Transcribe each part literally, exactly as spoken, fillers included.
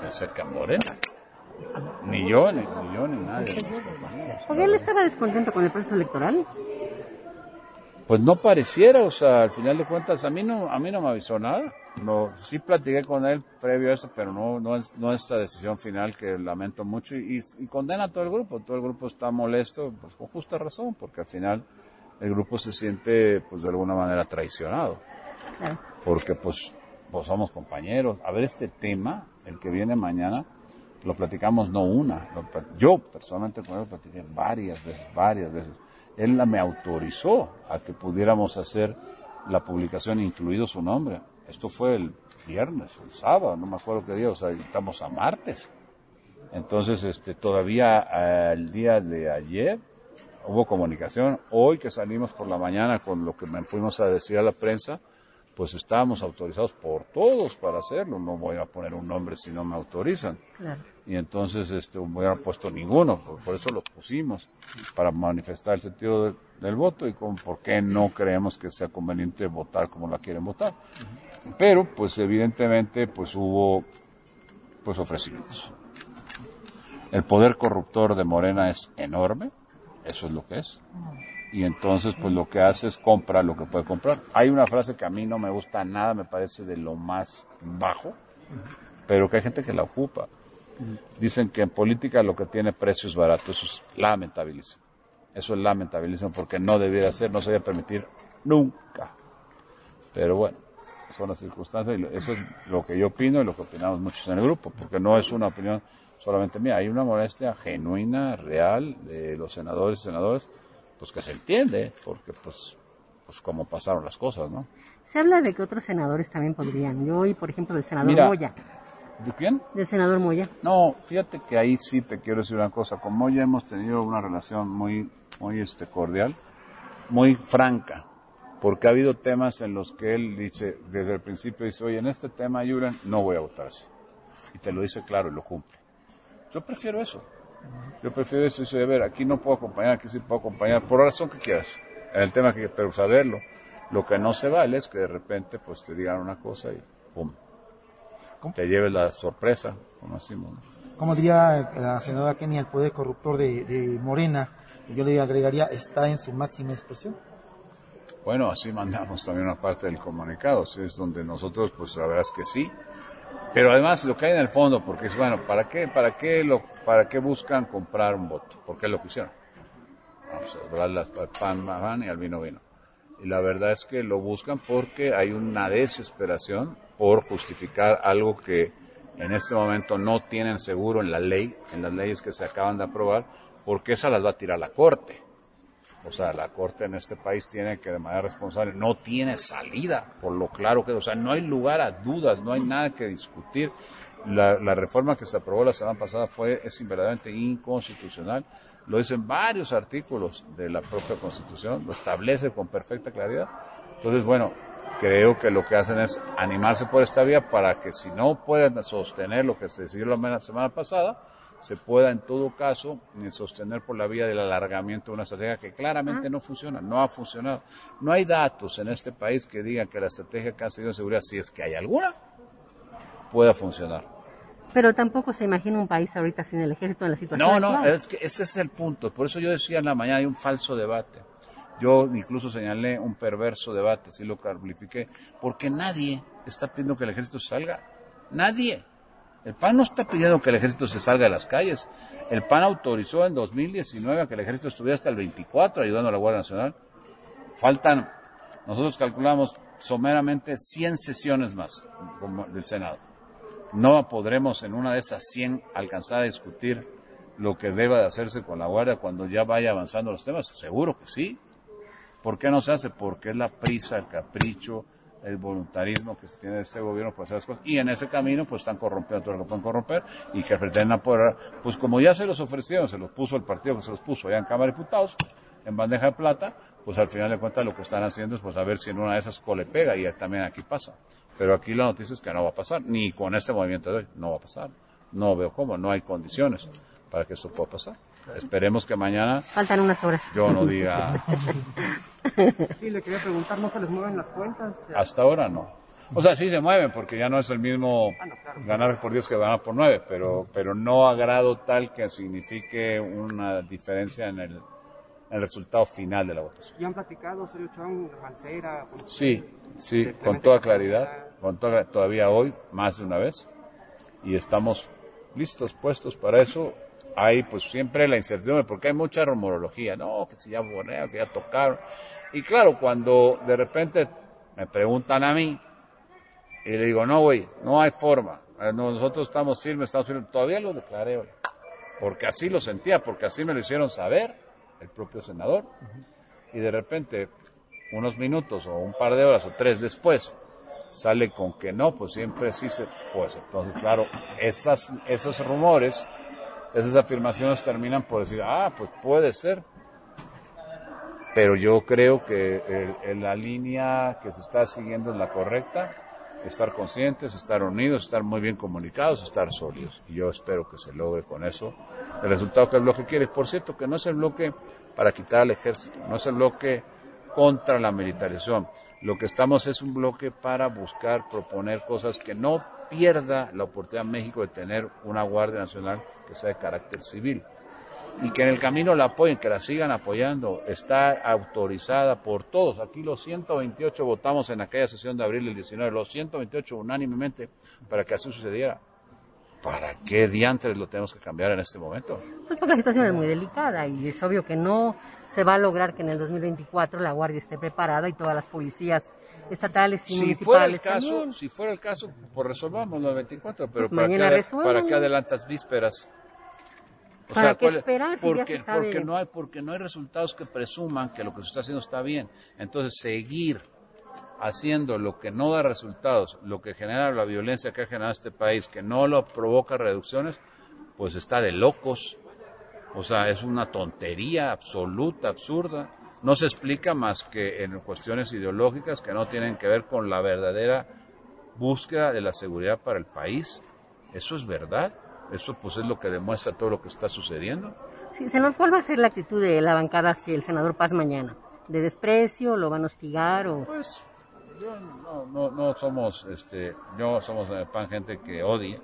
pensé que a Morena. Ni yo, ni, ni yo, ni nadie. ¿Porque él estaba descontento con el proceso electoral? Pues no pareciera, o sea, al final de cuentas, a mí no, a mí no me avisó nada. No, sí platiqué con él previo a eso, pero no, no es, no esta decisión final que lamento mucho y, y, y condena a todo el grupo. Todo el grupo está molesto, pues con justa razón, porque al final el grupo se siente, pues de alguna manera traicionado. Claro. Porque pues, pues somos compañeros. A ver, este tema, el que viene mañana, lo platicamos no una, lo, yo personalmente con él lo platiqué varias veces, varias veces. Él me autorizó a que pudiéramos hacer la publicación, incluido su nombre. Esto fue el viernes, el sábado, no me acuerdo qué día, o sea, estamos a martes. Entonces, este, todavía eh, el día de ayer hubo comunicación. Hoy que salimos por la mañana con lo que me fuimos a decir a la prensa, pues estábamos autorizados por todos para hacerlo. No voy a poner un nombre si no me autorizan. Claro. Y entonces, este, no hubiera puesto ninguno, por, por eso lo pusimos, para manifestar el sentido de, del voto y con por qué no creemos que sea conveniente votar como la quieren votar. Uh-huh. Pero, pues evidentemente, pues hubo, pues ofrecimientos. El poder corruptor de Morena es enorme, eso es lo que es. Y entonces, pues lo que hace es comprar lo que puede comprar. Hay una frase que a mí no me gusta nada, me parece de lo más bajo, pero que hay gente que la ocupa. Dicen que en política lo que tiene precio es barato, eso es lamentabilísimo. Eso es lamentabilísimo porque no debiera ser, no se debe permitir nunca. Pero bueno, son las circunstancias y eso es lo que yo opino y lo que opinamos muchos en el grupo, porque no es una opinión solamente mía, hay una molestia genuina, real, de los senadores y senadores, pues que se entiende, porque pues, pues como pasaron las cosas, ¿no? Se habla de que otros senadores también podrían. Yo oí, por ejemplo, del senador Mira, Moya. ¿De quién? Del senador Moya. No, fíjate que ahí sí te quiero decir una cosa. Con Moya hemos tenido una relación muy, muy este, cordial, muy franca, porque ha habido temas en los que él dice, desde el principio dice, oye, en este tema, Julian, no voy a votar así. Y te lo dice claro y lo cumple. Yo prefiero eso. Yo prefiero eso. Dice, a ver, aquí no puedo acompañar, aquí sí puedo acompañar, por la razón que quieras. En el tema que, pero saberlo. Lo que no se vale es que de repente, pues te digan una cosa y pum. ¿Cómo? Te lleves la sorpresa, como decimos, ¿no? Como diría la senadora Kenia, el poder corruptor de, de Morena, yo le agregaría, está en su máxima expresión. Bueno, así mandamos también una parte del comunicado, ¿sí? Es donde nosotros, pues la verdad es que sí. Pero además lo que hay en el fondo, porque es bueno, ¿para qué, para qué lo, para qué buscan comprar un voto? ¿Por qué lo quisieron? Vamos a doblar las pan, pan y al vino vino. Y la verdad es que lo buscan porque hay una desesperación por justificar algo que en este momento no tienen seguro en la ley, en las leyes que se acaban de aprobar, porque esa las va a tirar la Corte. O sea, la Corte en este país tiene que, de manera responsable, no tiene salida, por lo claro que, o sea, no hay lugar a dudas, no hay nada que discutir. La, la reforma que se aprobó la semana pasada fue, es verdaderamente inconstitucional. Lo dicen varios artículos de la propia Constitución, lo establece con perfecta claridad. Entonces, bueno, creo que lo que hacen es animarse por esta vía para que si no pueden sostener lo que se decidió la semana pasada, se pueda en todo caso sostener por la vía del alargamiento de una estrategia que claramente no funciona, no ha funcionado. No hay datos en este país que digan que la estrategia que ha seguido de seguridad, si es que hay alguna, pueda funcionar. Pero tampoco se imagina un país ahorita sin el ejército en la situación No, no, actual. es que ese es el punto. Por eso yo decía en la mañana, hay un falso debate. Yo incluso señalé un perverso debate, sí lo califiqué, porque nadie está pidiendo que el ejército salga. Nadie. El P A N no está pidiendo que el ejército se salga de las calles. El P A N autorizó en dos mil diecinueve a que el ejército estuviera hasta el veinticuatro ayudando a la Guardia Nacional. Faltan, nosotros calculamos someramente cien sesiones más del Senado. No podremos en una de esas cien alcanzar a discutir lo que deba de hacerse con la Guardia cuando ya vaya avanzando los temas. Seguro que sí. ¿Por qué no se hace? Porque es la prisa, el capricho, el voluntarismo que se tiene de este gobierno para hacer las cosas, y en ese camino pues están corrompiendo todo lo que pueden corromper y que pretenden apoderar, pues como ya se los ofrecieron, se los puso el partido que se los puso allá en Cámara de Diputados, en bandeja de plata, pues al final de cuentas lo que están haciendo es pues a ver si en una de esas cole pega, y también aquí pasa. Pero aquí la noticia es que no va a pasar, ni con este movimiento de hoy, no va a pasar. No veo cómo, no hay condiciones para que esto pueda pasar. Esperemos que mañana... Faltan unas horas. Yo no diga... Sí, le quería preguntar, ¿no se les mueven las cuentas? Hasta ahora no. O sea, sí se mueven, porque ya no es el mismo ganar por diez que ganar por nueve, pero, pero no a grado tal que signifique una diferencia en el, en el resultado final de la votación. ¿Y han platicado, Osorio Chong, Mancera? Sí, sí, con toda claridad, con toda, todavía hoy, más de una vez, y estamos listos, puestos para eso. Hay pues siempre la incertidumbre, porque hay mucha rumorología, no, que si ya borreo, que ya tocaron. Y claro, cuando de repente me preguntan a mí, y le digo, no, güey, no hay forma, nosotros estamos firmes, estamos firmes, todavía lo declaré hoy, porque así lo sentía, porque así me lo hicieron saber el propio senador, y de repente, unos minutos o un par de horas o tres después, sale con que no, pues siempre sí se, pues entonces claro, esas, esos rumores, esas afirmaciones terminan por decir, ah, pues puede ser. Pero yo creo que el, el, la línea que se está siguiendo es la correcta, estar conscientes, estar unidos, estar muy bien comunicados, estar sólidos. Y yo espero que se logre con eso el resultado que el bloque quiere. Por cierto, que no es el bloque para quitar al ejército, no es el bloque contra la militarización. Lo que estamos es un bloque para buscar, proponer cosas que no pierda la oportunidad México de tener una Guardia Nacional que sea de carácter civil y que en el camino la apoyen, que la sigan apoyando, está autorizada por todos. Aquí los ciento veintiocho votamos en aquella sesión de abril del diecinueve, los ciento veintiocho unánimemente para que así sucediera. ¿Para qué diantres lo tenemos que cambiar en este momento? Pues porque la situación es muy delicada y es obvio que no se va a lograr que en el dos mil veinticuatro la Guardia esté preparada y todas las policías estatales y si municipales fuera el caso, también. Si fuera el caso, pues resolvamos los veinticuatro, pero Pues ¿para, mañana qué, resuelven. ¿para qué adelantas vísperas? O ¿Para sea, qué ¿cuál- esperar si porque, ya se sabe? porque no hay porque no hay resultados que presuman que lo que se está haciendo está bien. Entonces, seguir haciendo lo que no da resultados, lo que genera la violencia que ha generado este país, que no lo provoca reducciones, pues está de locos. O sea, es una tontería absoluta, absurda. No se explica más que en cuestiones ideológicas que no tienen que ver con la verdadera búsqueda de la seguridad para el país. Eso es verdad. Eso pues es lo que demuestra todo lo que está sucediendo. Sí, senador, ¿cuál va a ser la actitud de la bancada hacia el senador Paz mañana? ¿De desprecio? ¿Lo van a hostigar? O... Pues yo no, no, no somos, este, yo somos en el P A N gente que odia,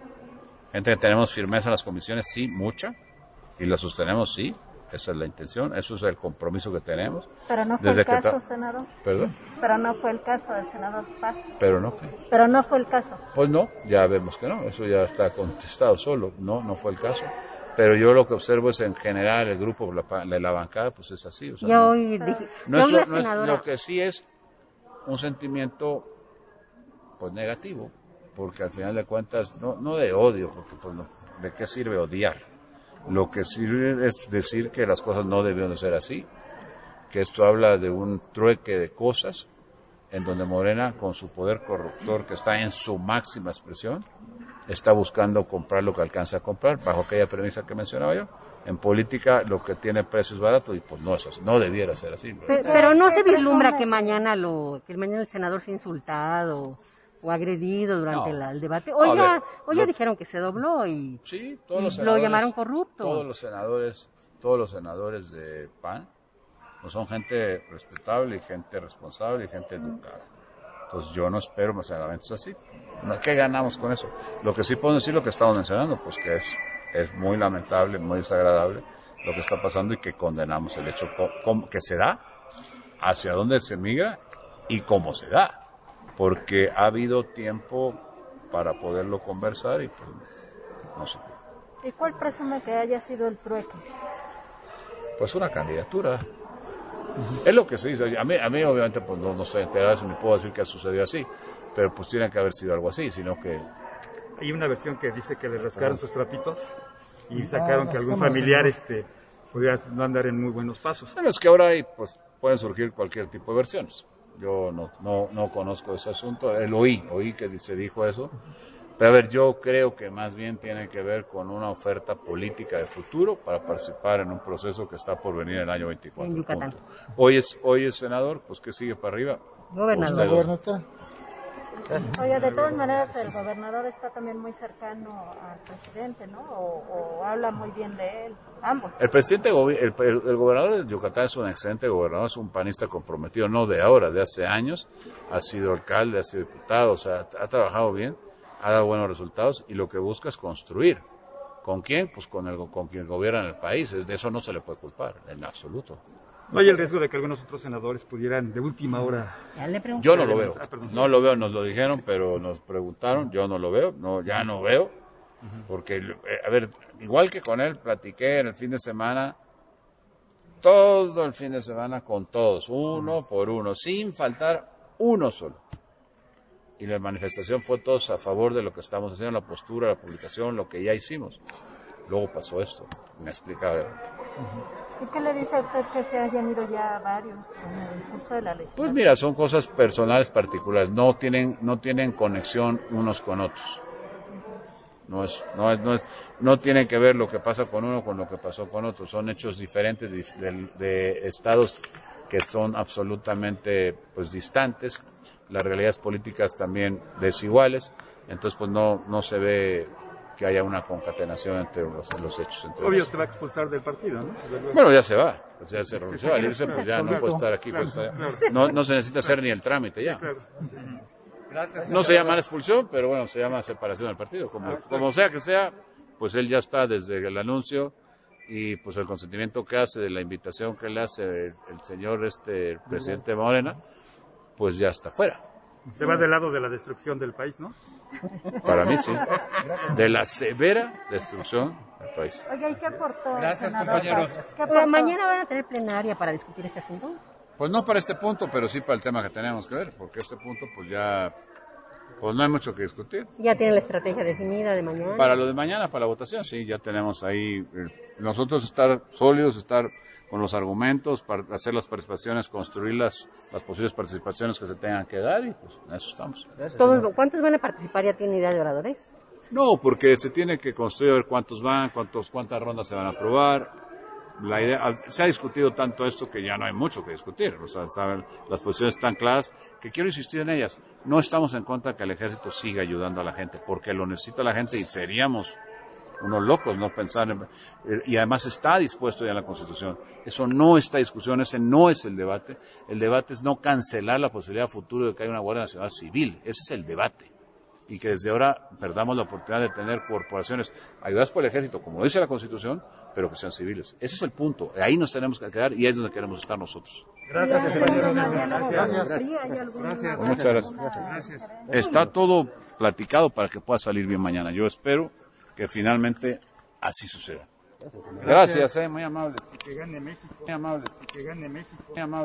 gente que tenemos firmeza en las comisiones, sí, mucha, y la sostenemos, sí, esa es la intención, eso es el compromiso que tenemos. Pero no fue Desde el caso, ta- senador. ¿Perdón? Pero no fue el caso del senador Paz. Pero no, ¿qué? Pero no fue el caso. Pues no, ya vemos que no, eso ya está contestado solo, no, no fue el caso. Pero yo lo que observo es en general el grupo de la bancada, pues es así. O sea, Ya no, hoy dije, no ya es hoy lo, la no es- senadora... lo que sí es un sentimiento pues negativo, porque al final de cuentas, no, no de odio, porque pues no, ¿de qué sirve odiar? Lo que sirve es decir que las cosas no debieron de ser así, que esto habla de un trueque de cosas, en donde Morena, con su poder corruptor que está en su máxima expresión, está buscando comprar lo que alcanza a comprar, bajo aquella premisa que mencionaba yo. En política lo que tiene precios baratos y pues no es así, no debiera ser así. Pe- Pero no se vislumbra que mañana lo que mañana el senador sea insultado o agredido durante No. la- el debate. A Hoy ya, ver, hoy ya lo- dijeron que se dobló y, Sí, todos y los lo senadores, llamaron corrupto. Todos los senadores, todos los senadores de P A N, pues son gente respetable y gente responsable y gente educada. Entonces yo no espero más señalamientos así. No, ¿qué ganamos con eso? Lo que sí podemos decir, lo que estamos mencionando, pues que es, es muy lamentable, muy desagradable lo que está pasando y que condenamos el hecho co- com- que se da, hacia dónde se migra y cómo se da. Porque ha habido tiempo para poderlo conversar y pues no sé. ¿Y cuál presume que haya sido el trueque? Pues una candidatura. Es lo que se dice. A mí, a mí obviamente, pues no, no estoy enterado de eso, ni puedo decir que ha sucedido así, pero pues tiene que haber sido algo así, sino que... Hay una versión que dice que le rascaron sus trapitos y sacaron Ah, que algún ¿cómo se familiar llama? este pudiera no andar en muy buenos pasos. Bueno, es que ahora hay, pues, pueden surgir cualquier tipo de versiones. Yo no, no, no conozco ese asunto, eh, lo oí, oí que se dijo eso. Pero a ver, yo creo que más bien tiene que ver con una oferta política de futuro para participar en un proceso que está por venir el año veinticuatro. En Yucatán. punto. Hoy es, hoy es senador, pues ¿qué sigue para arriba? Gobernador. Usted lo- Gobernador. Oye, de todas maneras el gobernador está también muy cercano al presidente, ¿no? O, o habla muy bien de él, ambos. El presidente, el, el, el gobernador de Yucatán es un excelente gobernador, es un panista comprometido, no de ahora, de hace años, ha sido alcalde, ha sido diputado, o sea, ha, ha trabajado bien, ha dado buenos resultados y lo que busca es construir. ¿Con quién? Pues con, el, con quien gobierna el país, de eso no se le puede culpar, en absoluto. ¿No hay el riesgo de que algunos otros senadores pudieran de última hora? Yo no lo veo, no lo veo, nos lo dijeron, pero nos preguntaron, yo no lo veo, no, ya no veo, porque, a ver, igual que con él, platiqué en el fin de semana, todo el fin de semana con todos, uno por uno, sin faltar uno solo. Y la manifestación fue todos a favor de lo que estamos haciendo, la postura, la publicación, lo que ya hicimos. Luego pasó esto, me explicaba. ¿Y qué le dice a usted que se hayan ido ya varios en el curso de la ley? Pues mira, son cosas personales particulares, no tienen, no tienen conexión unos con otros. No es, no es, no es, no tiene que ver lo que pasa con uno con lo que pasó con otro. Son hechos diferentes de, de, de estados que son absolutamente, pues, distantes. Las realidades políticas también desiguales. Entonces, pues, no, no se ve que haya una concatenación entre los, los hechos. Entre Obvio los... se va a expulsar del partido, ¿no? Bueno, ya se va. Pues ya se renunció. Al irse, pues ya no puede estar aquí. Pues, no, no se necesita hacer ni el trámite ya. No se llama expulsión, pero bueno, se llama separación del partido. Como, como sea que sea, pues él ya está desde el anuncio y pues el consentimiento que hace de la invitación que le hace el, el señor este el presidente Morena, pues ya está fuera. Se va del lado de la destrucción del país, ¿no? Para mí sí. De la severa destrucción del país. Oye, ¿y qué aportó? Gracias, senador? compañeros. ¿Qué O aportó? sea, mañana van a tener plenaria para discutir este asunto. Pues no para este punto, pero sí para el tema que tenemos que ver, porque este punto pues ya, pues no hay mucho que discutir. Ya tienen la estrategia definida de mañana. Para lo de mañana, para la votación, sí, ya tenemos ahí, eh, nosotros estar sólidos, estar con los argumentos, para hacer las participaciones, construir las, las posibles participaciones que se tengan que dar y pues en eso estamos. Todos, ¿cuántos van a participar? ¿Ya tienen idea de oradores? No, porque se tiene que construir a ver cuántos van, cuántos, cuántas rondas se van a aprobar. La idea, se ha discutido tanto esto que ya no hay mucho que discutir, o sea, saben, las posiciones están claras, que quiero insistir en ellas. No estamos en contra de que el ejército siga ayudando a la gente, porque lo necesita la gente y seríamos unos locos no pensar en, y además está dispuesto ya en la Constitución. Eso no está en discusión, ese no es el debate. El debate es no cancelar la posibilidad futura de que haya una Guardia Nacional civil. Ese es el debate. Y que desde ahora perdamos la oportunidad de tener corporaciones ayudadas por el ejército, como dice la Constitución, pero que sean civiles. Ese es el punto. Ahí nos tenemos que quedar y ahí es donde queremos estar nosotros. Gracias, compañeros. Gracias. Gracias. Muchas gracias. Gracias. Está todo platicado para que pueda salir bien mañana. Yo espero que finalmente así suceda. Gracias, eh, muy amable. Que gane México. Muy amable. Que gane México. Muy amable.